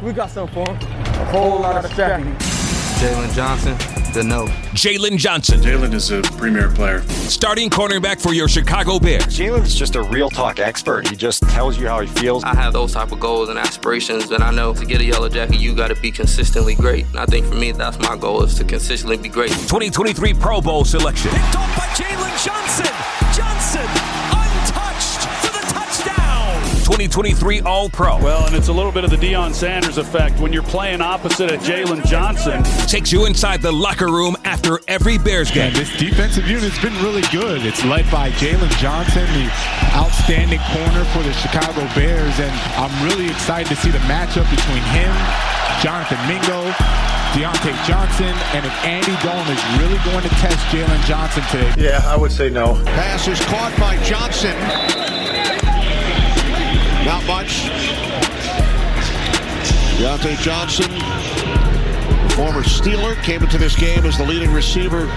We got something for him. A whole lot of stacking. Jalen Johnson, the no. Jalen Johnson. Jalen is a premier player. Starting cornerback for your Chicago Bears. Jalen's just a real talk expert. He just tells you how he feels. I have those type of goals and aspirations, and I know to get a yellow jacket, you got to be consistently great. And I think for me, that's my goal, is to consistently be great. 2023 Pro Bowl selection. Picked off by Jalen Johnson. Johnson, untouched for the touchdown. 2023 All-Pro. Well, and it's a little bit of the Deion Sanders effect. When you're playing opposite of Jalen Johnson, Takes you inside the locker room after every Bears game. This defensive unit's been really good. It's led by Jalen Johnson, the outstanding corner for the Chicago Bears, and I'm really excited to see the matchup between him, Jonathan Mingo, Deontay Johnson, and if Andy Dalton is really going to test Jalen Johnson today. Yeah, I would say no. Pass is caught by Johnson. Not much. Deontay Johnson, former Steeler, came into this game as the leading receiver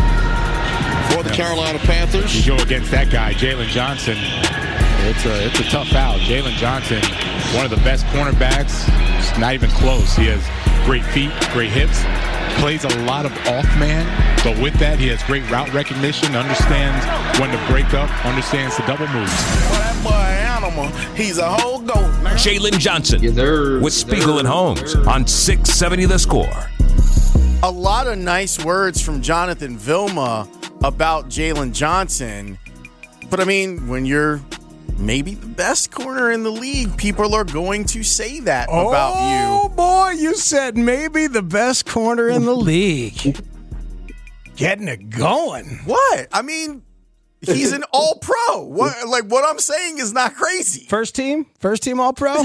for the Carolina Panthers. You go against that guy, Jalen Johnson. It's a tough out. Jalen Johnson, one of the best cornerbacks. It's not even close. He has great feet, great hips. Plays a lot of off-man, but with that, he has great route recognition, understands when to break up, understands the double moves. Well, that boy animal, he's a whole goat, man. Jalen Johnson with Spiegel and Holmes on 670 The Score. A lot of nice words from Jonathan Vilma about Jalen Johnson. But, I mean, when you're maybe the best corner in the league, people are going to say that about you. Oh, boy, you said maybe the best corner in the league. Getting it going. What? I mean, he's an all-pro. What I'm saying is not crazy. First team all-pro?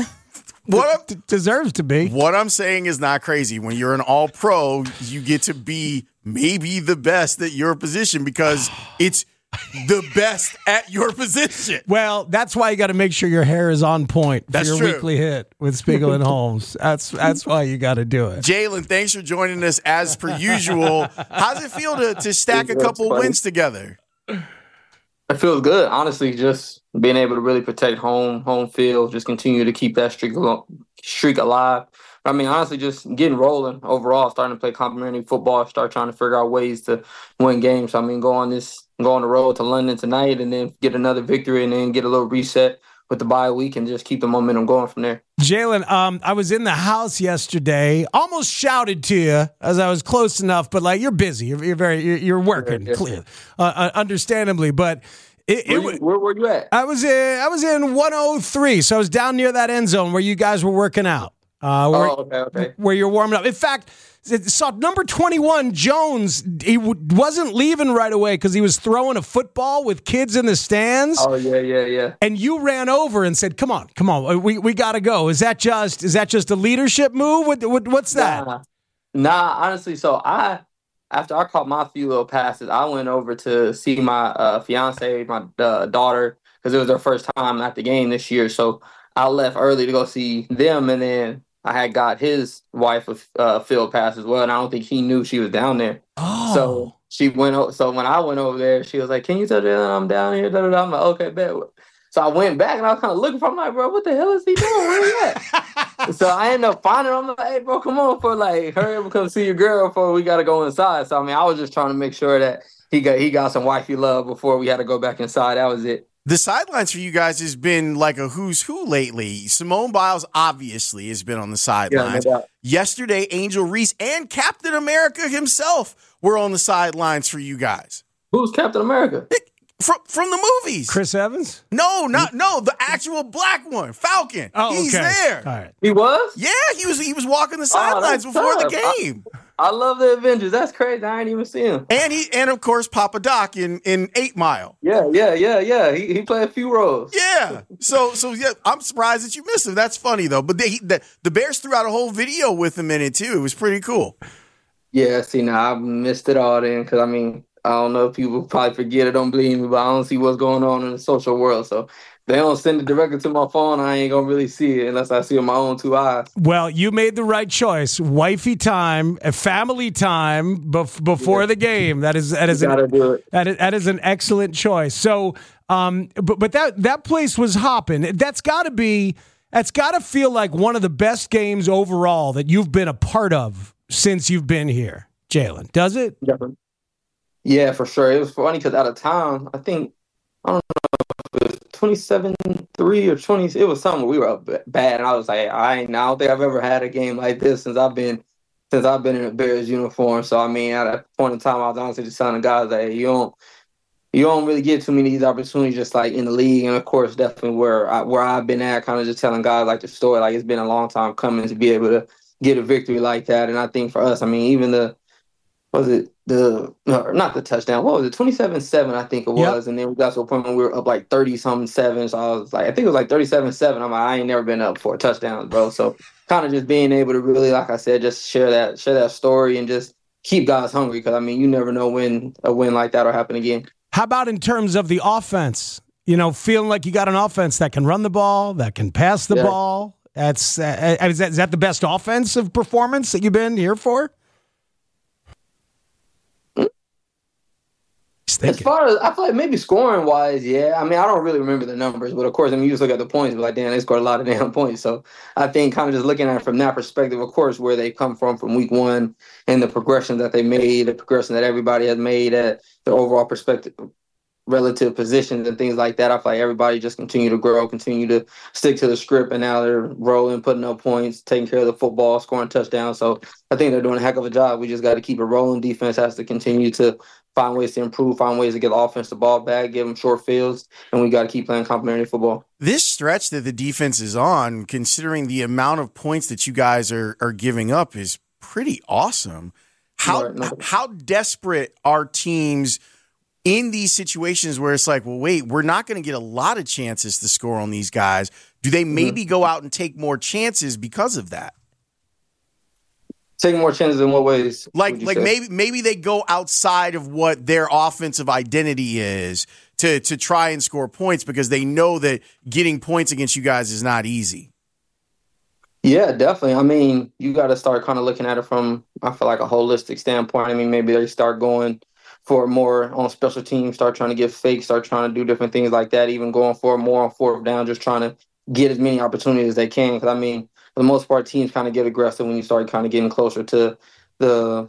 Deserves to be. What I'm saying is not crazy. When you're an all-pro, you get to be maybe the best at your position because it's the best at your position. Well, that's why you got to make sure your hair is on point for your weekly hit with Spiegel and Holmes. That's why you got to do it. Jalen, thanks for joining us as per usual. How's it feel to stack a couple wins together? It feels good, honestly. Just being able to really protect home field, just continue to keep that streak alive. I mean, honestly, just getting rolling overall, starting to play complementary football, start trying to figure out ways to win games. So, I mean, go on the road to London tonight and then get another victory and then get a little reset with the bye week and just keep the momentum going from there. Jalen, I was in the house yesterday, almost shouted to you as I was close enough, but like you're busy, you're working, clear, understandably, but. Where were you at? I was in 103, so I was down near that end zone where you guys were working out. Okay. Where you're warming up. In fact, saw number 21, Jones. He wasn't leaving right away because he was throwing a football with kids in the stands. Oh, yeah. And you ran over and said, "Come on, we got to go." Is that just a leadership move? What's that? Nah, honestly, so after I caught my few little passes, I went over to see my fiance, my daughter, because it was her first time at the game this year. So I left early to go see them, and then I had got his wife a field pass as well, and I don't think he knew she was down there. Oh. So she went. So when I went over there, she was like, "Can you tell them I'm down here?" I'm like, "Okay, bet." So I went back, and I was kind of looking for him, like, "Bro, what the hell is he doing? Where he at?" So I ended up finding him. I'm like, "Hey, bro, come on, hurry up and come see your girl before we got to go inside." So I mean, I was just trying to make sure that he got some wifey love before we had to go back inside. That was it. The sidelines for you guys has been like a who's who lately. Simone Biles obviously has been on the sidelines. Yeah, no doubt. Yesterday, Angel Reese and Captain America himself were on the sidelines for you guys. Who's Captain America? From the movies. Chris Evans? No, the actual black one, Falcon. Oh, He's okay. there. All right. He was? Yeah, he was walking the sidelines before the game. I love the Avengers. That's crazy. I ain't even seen him. And of course Papa Doc in 8 Mile. Yeah. He played a few roles. Yeah. So yeah, I'm surprised that you missed him. That's funny though. But the Bears threw out a whole video with him in it too. It was pretty cool. Yeah. See, now I missed it all then because I mean I don't know if people probably forget or don't believe me, but I don't see what's going on in the social world. So they don't send it directly to my phone. I ain't going to really see it unless I see it with my own 2 eyes. Well, you made the right choice. Wifey time, family time before the game. That is an excellent choice. So, but that place was hopping. That's got to be That's got to feel like one of the best games overall that you've been a part of since you've been here, Jalen. Does it? Yeah, for sure. It was funny because out of time, I don't know if it was 27-3 or 20. It was something we were up bad, and I was like, I don't think I've ever had a game like this since I've been in a Bears uniform. So I mean, at that point in time, I was honestly just telling the guys that you don't really get too many of these opportunities just like in the league, and of course, definitely where I've been at, kind of just telling guys like the story, like it's been a long time coming to be able to get a victory like that. And I think for us, I mean, even not the touchdown. What was it? 27-7, I think it was. Yep. And then we got to a point when we were up like 30-7. So I was like, I think it was like 37-7. I'm like, I ain't never been up for touchdowns, bro. So kind of just being able to really, like I said, just share that story and just keep guys hungry. Because I mean, you never know when a win like that will happen again. How about in terms of the offense? You know, feeling like you got an offense that can run the ball, that can pass the ball. Is that the best offensive performance that you've been here for? As far as I feel like maybe scoring wise, yeah. I mean, I don't really remember the numbers, but of course, I mean, you just look at the points, but like, damn, they scored a lot of damn points. So I think kind of just looking at it from that perspective, of course, where they come from week one and the progression that they made, the progression that everybody has made at the overall perspective, relative positions and things like that. I feel like everybody just continue to grow, continue to stick to the script, and now they're rolling, putting up points, taking care of the football, scoring touchdowns. So I think they're doing a heck of a job. We just got to keep it rolling. Defense has to continue to find ways to improve, find ways to get the offense the ball back, give them short fields, and we got to keep playing complementary football. This stretch that the defense is on, considering the amount of points that you guys are giving up, is pretty awesome. How desperate are teams in these situations where it's like, well, wait, we're not going to get a lot of chances to score on these guys? Do they maybe go out and take more chances because of that? Taking more chances in what ways? Like maybe they go outside of what their offensive identity is to try and score points because they know that getting points against you guys is not easy. Yeah, definitely. I mean, you got to start kind of looking at it from, I feel like, a holistic standpoint. I mean, maybe they start going for more on special teams, start trying to get fake, start trying to do different things like that, even going for more on fourth down, just trying to get as many opportunities as they can. Because, I mean, for the most part, teams kind of get aggressive when you start kind of getting closer to their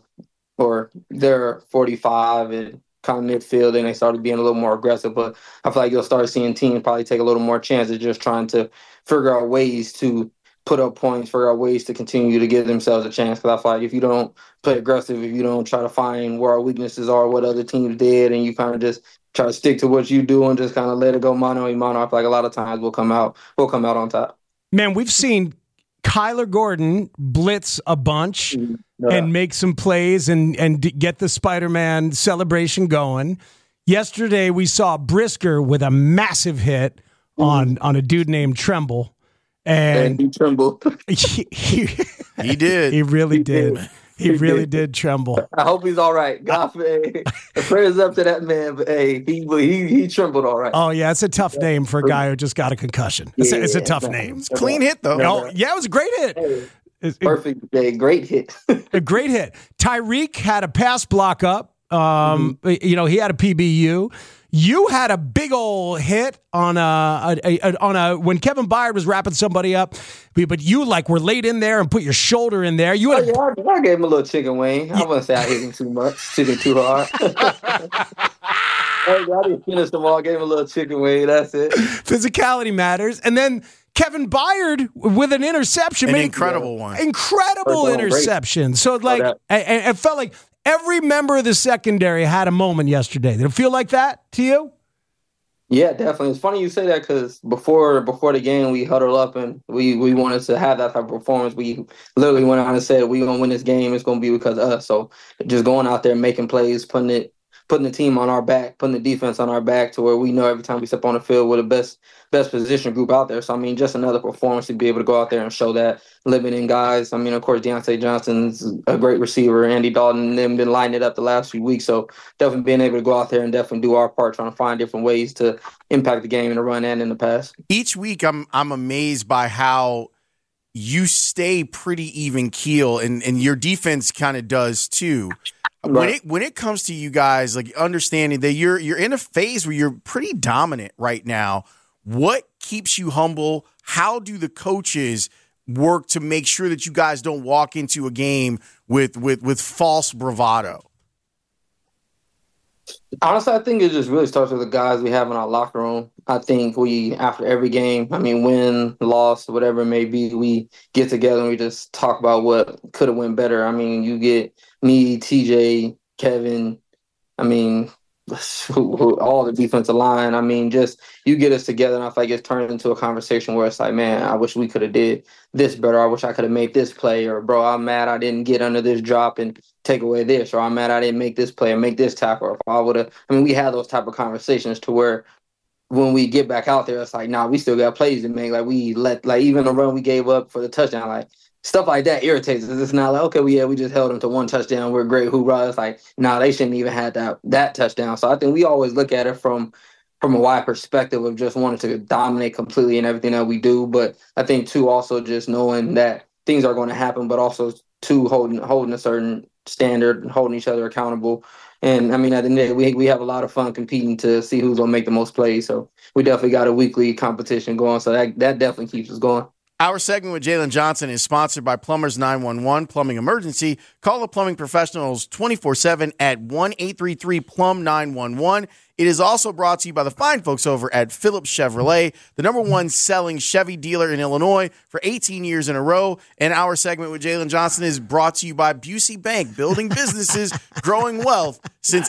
45 and kind of midfield, and they started being a little more aggressive. But I feel like you'll start seeing teams probably take a little more chances, just trying to figure out ways to put up points, figure out ways to continue to give themselves a chance. Because I feel like if you don't play aggressive, if you don't try to find where our weaknesses are, what other teams did, and you kind of just try to stick to what you do and just kind of let it go mano a mano, I feel like a lot of times we'll come out on top. Man, we've seen Kyler Gordon blitz a bunch and make some plays and get the Spider-Man celebration going. Yesterday, we saw Brisker with a massive hit on a dude named Tremble. And he trembled. He did. He really did. He really did tremble. I hope he's all right. God, prayers up to that man. But hey, he trembled all right. Oh yeah, it's a tough name for a guy who just got a concussion. It's a tough name. It's a clean hit though. Oh yeah, it was a great hit. Perfect day, great hit. A great hit. Tyreek had a pass block up. He had a PBU. You had a big old hit on when Kevin Byard was wrapping somebody up, but you were laid in there and put your shoulder in there. You had I gave him a little chicken wing. I wouldn't say I hit him too much, chicken too hard. I didn't finish them all. I gave him a little chicken wing. That's it. Physicality matters, and then Kevin Byard with an interception, an incredible one, incredible interception. So it felt like every member of the secondary had a moment yesterday. Did it feel like that to you? Yeah, definitely. It's funny you say that because before the game, we huddled up and we wanted to have that type of performance. We literally went out and said, we're going to win this game. It's going to be because of us. So just going out there, making plays, putting the team on our back, putting the defense on our back to where we know every time we step on the field we're the best position group out there. So, I mean, just another performance to be able to go out there and show that, living in guys. I mean, of course, Deontay Johnson's a great receiver. Andy Dalton and them been lining it up the last few weeks. So definitely being able to go out there and definitely do our part, trying to find different ways to impact the game in the run and in the pass. Each week I'm amazed by how you stay pretty even keel, and your defense kind of does too. Right. When it comes to you guys, understanding that you're in a phase where you're pretty dominant right now, what keeps you humble? how do the coaches work to make sure that you guys don't walk into a game with false bravado? Honestly, I think it just really starts with the guys we have in our locker room. I think after every game, win, loss, whatever it may be, we get together and we just talk about what could have went better. You get me, TJ, Kevin, all the defensive line. Just you get us together, and I feel like it's turned into a conversation where it's like, man, I wish we could have did this better. I wish I could have made this play, or bro, I'm mad I didn't get under this drop and take away this, or I'm mad I didn't make this play and make this tackle. Or if I would have, we had those type of conversations to where when we get back out there, it's like, nah, we still got plays to make. Like we even the run we gave up for the touchdown, like stuff like that irritates us. It's not like, okay, we just held them to one touchdown. We're great. Hoorah. It's like, nah, they shouldn't even have that touchdown. So I think we always look at it from a wide perspective of just wanting to dominate completely in everything that we do. But I think, too, also just knowing that things are going to happen, but also, too, holding a certain standard, holding each other accountable. And, at the end of the day, we have a lot of fun competing to see who's going to make the most plays. So we definitely got a weekly competition going. So that definitely keeps us going. Our segment with Jalen Johnson is sponsored by Plumbers 911 Plumbing Emergency. Call the plumbing professionals 24/7 at 1-833-PLUM-911. It is also brought to you by the fine folks over at Phillips Chevrolet, the #1 selling Chevy dealer in Illinois for 18 years in a row. And our segment with Jalen Johnson is brought to you by Busey Bank, building businesses, growing wealth since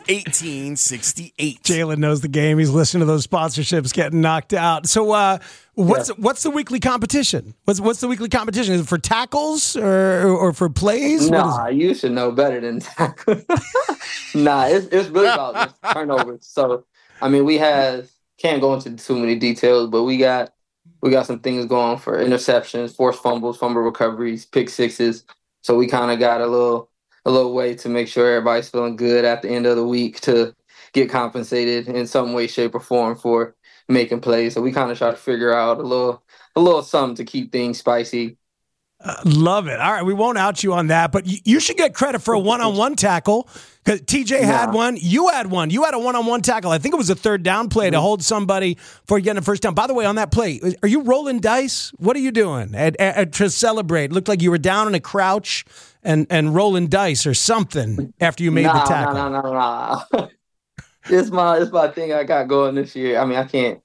1868. Jalen knows the game. He's listening to those sponsorships getting knocked out. So what's the weekly competition? What's the weekly competition? Is it for tackles or for plays? Nah, you should know better than tackles. Nah, it's really about just turnovers. So, we can't go into too many details, but we got some things going for interceptions, forced fumbles, fumble recoveries, pick sixes. So we kind of got a little way to make sure everybody's feeling good at the end of the week to get compensated in some way, shape, or form for making plays. So we kind of try to figure out a little something to keep things spicy. Love it. All right, we won't out you on that, but you should get credit for a one-on-one tackle because TJ had one. You had one. You had a one-on-one tackle. I think it was a third down play to hold somebody for getting a first down. By the way, on that play, are you rolling dice? What are you doing to celebrate? It looked like you were down in a crouch and rolling dice or something after you made the tackle. No. It's my thing I got going this year. I can't.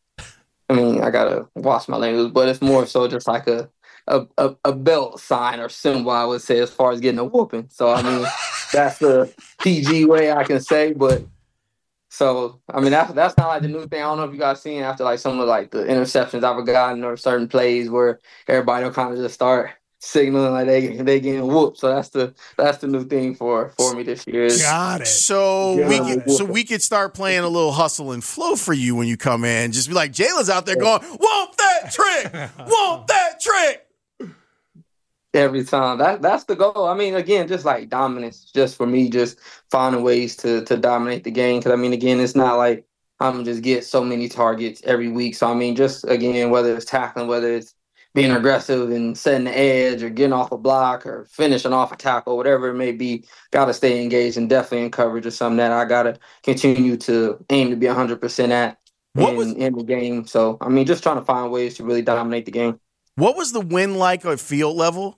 I gotta watch my language, but it's more so just like a belt sign or symbol, I would say, as far as getting a whooping. So, that's the PG way I can say. But so, that's not like the new thing. I don't know if you guys seen after like some of like the interceptions I've gotten or certain plays where everybody will kind of just start signaling like they getting whooped. So that's the new thing for me this year. Got it. So we could start playing a little hustle and flow for you when you come in. Just be like, Jalen's out there going, "Want that trick? Want that trick?" Every time. That's the goal. Again, just like dominance, just for me, just finding ways to dominate the game. Because, again, it's not like I'm going to just get so many targets every week. So, just, again, whether it's tackling, whether it's being aggressive and setting the edge or getting off a block or finishing off a tackle, whatever it may be, got to stay engaged, and definitely in coverage is something that I got to continue to aim to be 100% at in the game. So, just trying to find ways to really dominate the game. What was the win like at field level?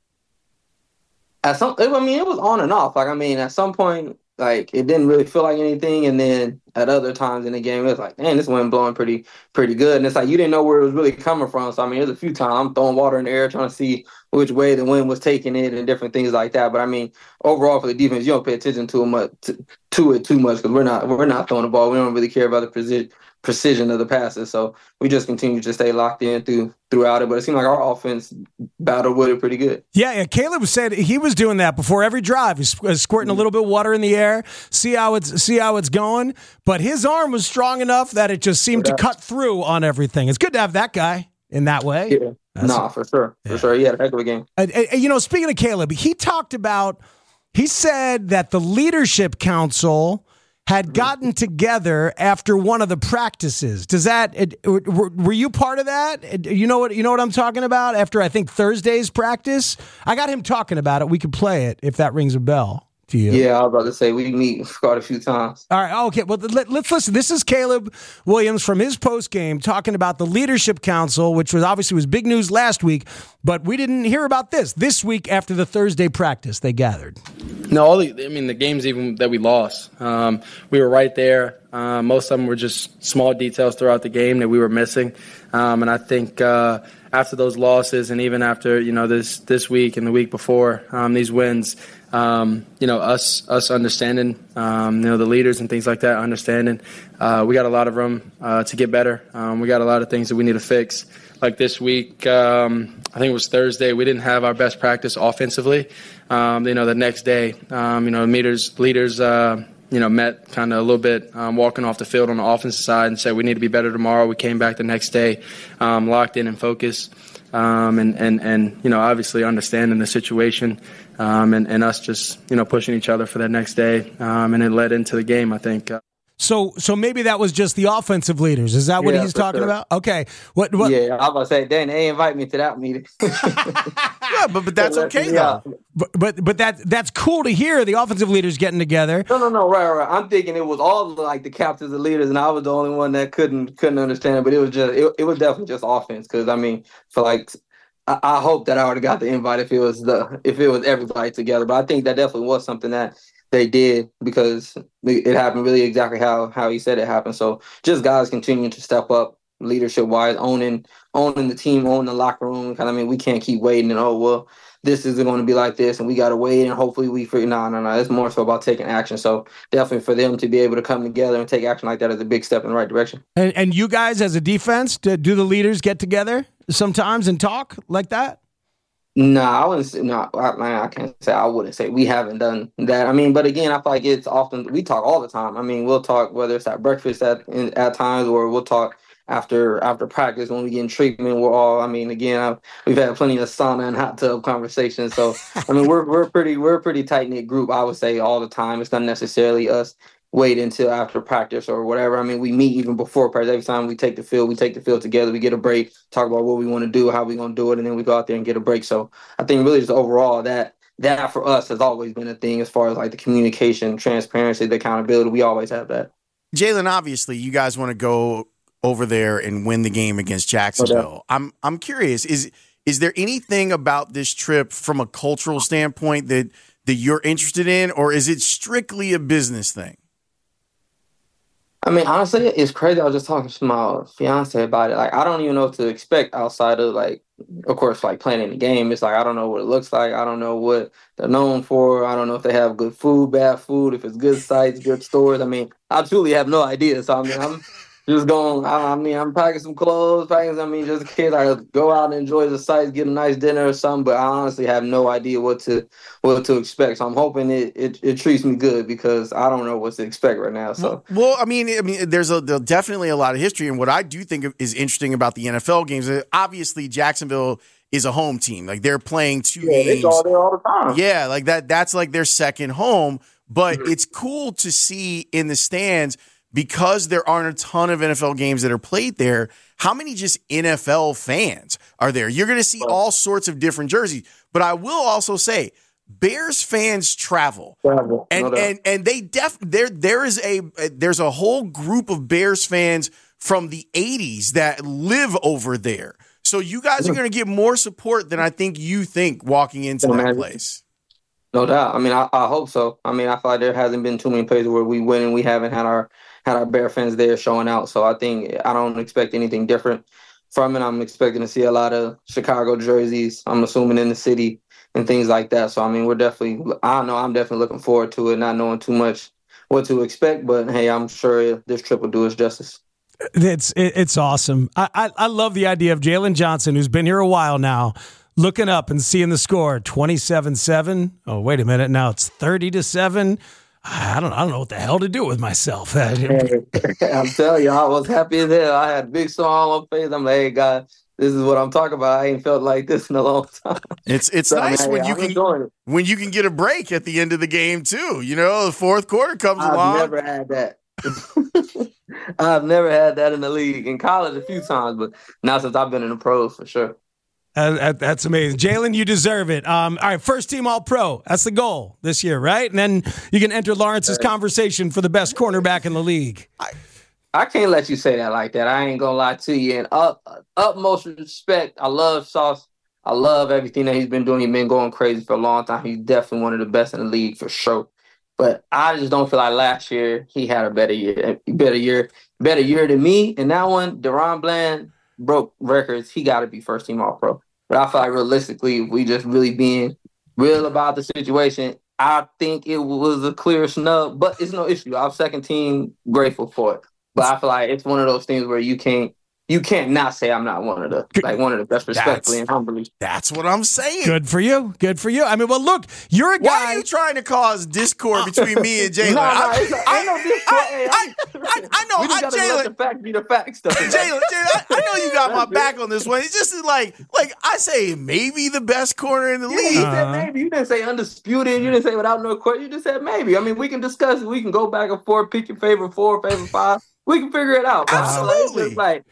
It was on and off. At some point, it didn't really feel like anything, and then at other times in the game, it was like, man, this wind blowing pretty good. And it's like you didn't know where it was really coming from. So there's a few times I'm throwing water in the air trying to see which way the wind was taking it and different things like that. But overall for the defense, you don't pay attention to it too much because we're not throwing the ball. We don't really care about the precision of the passes. So we just continue to stay locked in throughout it. But it seemed like our offense battled with it pretty good. Yeah. Caleb said he was doing that before every drive. He's squirting a little bit of water in the air, see how it's going. But his arm was strong enough that it just seemed to cut through on everything. It's good to have that guy in that way. Yeah. For sure. For sure. He had a heck of a game. Speaking of Caleb, he said that the leadership council had gotten together after one of the practices. Were you part of that? You know what I'm talking about? After I think Thursday's practice, I got him talking about it. We could play it if that rings a bell. to you? Yeah, I was about to say we meet quite a few times. All right, okay. Well, let's listen. This is Caleb Williams from his post game talking about the Leadership Council, which was big news last week, but we didn't hear about this week after the Thursday practice they gathered. No, the games even that we lost, we were right there. Most of them were just small details throughout the game that we were missing, and I think after those losses and even after this week and the week before these wins. Us understanding, the leaders and things like that, understanding, we got a lot of room to get better. We got a lot of things that we need to fix. Like this week, I think it was Thursday, we didn't have our best practice offensively. The next day, leaders, met kind of a little bit walking off the field on the offensive side and said we need to be better tomorrow. We came back the next day, locked in and focused. And obviously understanding the situation and us just, pushing each other for that next day. And it led into the game, I think. So maybe that was just the offensive leaders. Is that what he's talking about? Okay. What? Yeah, I was about to say, dang, they invite me to that meeting. Yeah, but that's okay though. But that's cool to hear. The offensive leaders getting together. No, right. I'm thinking it was all like the captains and leaders, and I was the only one that couldn't understand it. But it was just it was definitely just offense. Because I hope that I would have got the invite if it was everybody together. But I think that definitely was something that they did because it happened really exactly how he said it happened. So just guys continuing to step up leadership wise, owning the team, owning the locker room. Because we can't keep waiting and this isn't going to be like this and we got to wait and hopefully we figure. No. It's more so about taking action. So definitely for them to be able to come together and take action like that is a big step in the right direction. And you guys as a defense, do the leaders get together sometimes and talk like that? No, I wouldn't say. No, I can't say. I wouldn't say we haven't done that. But again, I feel like it's often we talk all the time. We'll talk whether it's at breakfast at times or we'll talk after practice when we get in treatment. We're all. We've had plenty of sauna and hot tub conversations. So we're a pretty tight knit group. I would say all the time. It's not necessarily us wait until after practice or whatever. We meet even before practice. Every time we take the field together. We get a break, talk about what we want to do, how we going to do it, and then we go out there and get a break. So I think really just overall that for us has always been a thing as far as like the communication, transparency, the accountability. We always have that. Jalen, obviously you guys want to go over there and win the game against Jacksonville. I'm curious, is there anything about this trip from a cultural standpoint that you're interested in, or is it strictly a business thing? Honestly, it's crazy. I was just talking to my fiance about it. I don't even know what to expect outside of, of course, playing in the game. It's I don't know what it looks like. I don't know what they're known for. I don't know if they have good food, bad food, if it's good sites, good stores. I truly have no idea. So, I'm just going, I'm packing some clothes, just in case I go out and enjoy the sights, get a nice dinner or something. But I honestly have no idea what to expect. So I'm hoping it treats me good because I don't know what to expect right now. So there's definitely a lot of history, and what I do think is interesting about the NFL games. Obviously, Jacksonville is a home team. They're playing two games. It's all there all the time. Yeah, that's their second home. But it's cool to see in the stands. Because there aren't a ton of NFL games that are played there, how many just NFL fans are there? You're going to see all sorts of different jerseys. But I will also say, Bears fans travel, and there's a whole group of Bears fans from the 80s that live over there. So you guys are going to get more support than I think you think walking into that place. No doubt. I hope so. I feel like there hasn't been too many places where we win and we haven't had our Bear fans there showing out. So I don't expect anything different from it. I'm expecting to see a lot of Chicago jerseys, I'm assuming, in the city and things like that. So, I'm definitely looking forward to it, not knowing too much what to expect. But, hey, I'm sure this trip will do its justice. It's awesome. I love the idea of Jalen Johnson, who's been here a while now, looking up and seeing the score, 27-7. Oh, wait a minute. Now it's 30-7. I don't know what the hell to do with myself. I'm telling you, I was happy as hell. I had a big smile on my face. I'm like, hey, God, this is what I'm talking about. I ain't felt like this in a long time. It's so, nice when you can get a break at the end of the game, too. The fourth quarter comes along. I've never had that. I've never had that in the league. In college a few times, but not since I've been in the pros, for sure. That's amazing. Jalen, you deserve it. All right, first team All-Pro. That's the goal this year, right? And then you can enter Lawrence's conversation for the best cornerback in the league. I can't let you say that like that. I ain't going to lie to you. And utmost respect, I love Sauce. I love everything that he's been doing. He's been going crazy for a long time. He's definitely one of the best in the league for sure. But I just don't feel like last year he had a better year than me. And that one, Deron Bland broke records. He got to be first team All-Pro. But I feel like realistically, if we just really being real about the situation, I think it was a clear snub. But it's no issue. I'm second team grateful for it. But I feel like it's one of those things where you can't not say I'm not one of the best, respectfully and humbly. That's what I'm saying. Good for you. Good for you. I mean, well, look, you're a guy. Why are you trying to cause discord between me and Jalen? I know discord. I know. We just gotta let the fact be the fact stuff. Jalen, I know you got my back on this one. It's just like I say, maybe the best corner in the league. You said maybe. You didn't say undisputed. You didn't say without no question. You just said maybe. I mean, we can discuss it. We can go back and forth, pick your favorite 4, favorite 5. We can figure it out. Absolutely. I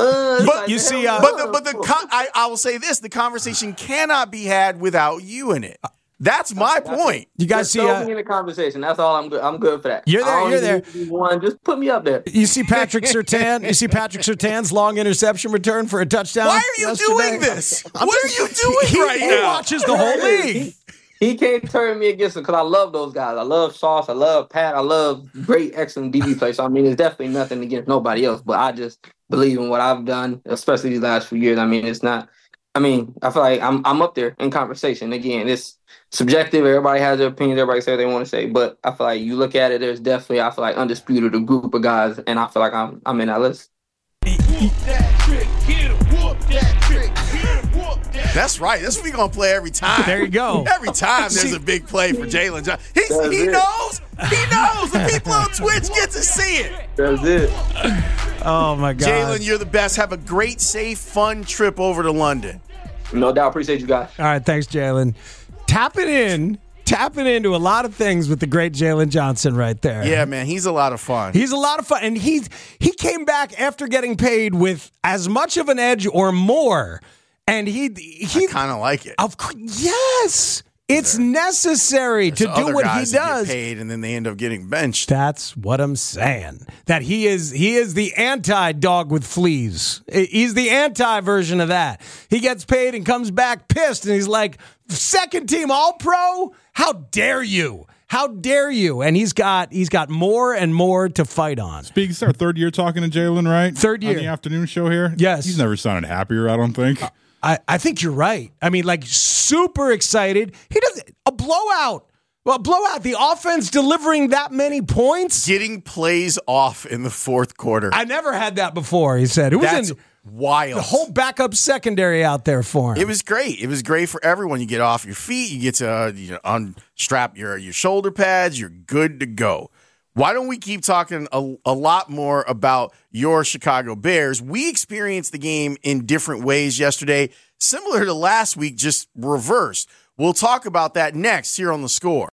will say this: the conversation cannot be had without you in it. That's my point. You guys see me in the conversation. That's all. I'm good. I'm good for that. You're there. Just put me up there. You see Patrick Surtain. You see Patrick Surtain's long interception return for a touchdown. Why are you doing this? What are you doing right now? He watches the whole league. He can't turn me against him because I love those guys. I love Sauce. I love Pat. I love great, excellent DB play. So, I mean, it's definitely nothing against nobody else. But I just believe in what I've done, especially these last few years. I mean, it's not – I mean, I feel like I'm up there in conversation. Again, it's subjective. Everybody has their opinions. Everybody says what they want to say. But I feel like you look at it, there's definitely, I feel like, undisputed a group of guys. And I feel like I'm in that list. That's right. That's what we're going to play every time. There you go. Every time there's a big play for Jalen Johnson. He knows. He knows. The people on Twitch get to see it. That's it. Oh, my God. Jalen, you're the best. Have a great, safe, fun trip over to London. No doubt. Appreciate you guys. All right. Thanks, Jalen. Tapping into a lot of things with the great Jalen Johnson right there. Yeah, man, he's a lot of fun. He's a lot of fun. And he came back after getting paid with as much of an edge or more. And he kind of like it. Yes. It's necessary to do what he does. Get paid and then they end up getting benched. That's what I'm saying. That he is the anti-dog with fleas. He's the anti-version of that. He gets paid and comes back pissed, and he's like, second team All-Pro? How dare you? How dare you? And he's got more and more to fight on. Speaking, it's our third year talking to Jalen, right? Third year. On the afternoon show here? Yes. He's never sounded happier, I don't think. I think you're right. I mean, like, super excited. He does a blowout. Well, blowout. The offense delivering that many points. Getting plays off in the fourth quarter. I never had that before, he said. That's wild. The whole backup secondary out there for him. It was great. It was great for everyone. You get off your feet. You get to unstrap your shoulder pads. You're good to go. Why don't we keep talking a lot more about your Chicago Bears? We experienced the game in different ways yesterday, similar to last week, just reversed. We'll talk about that next here on The Score.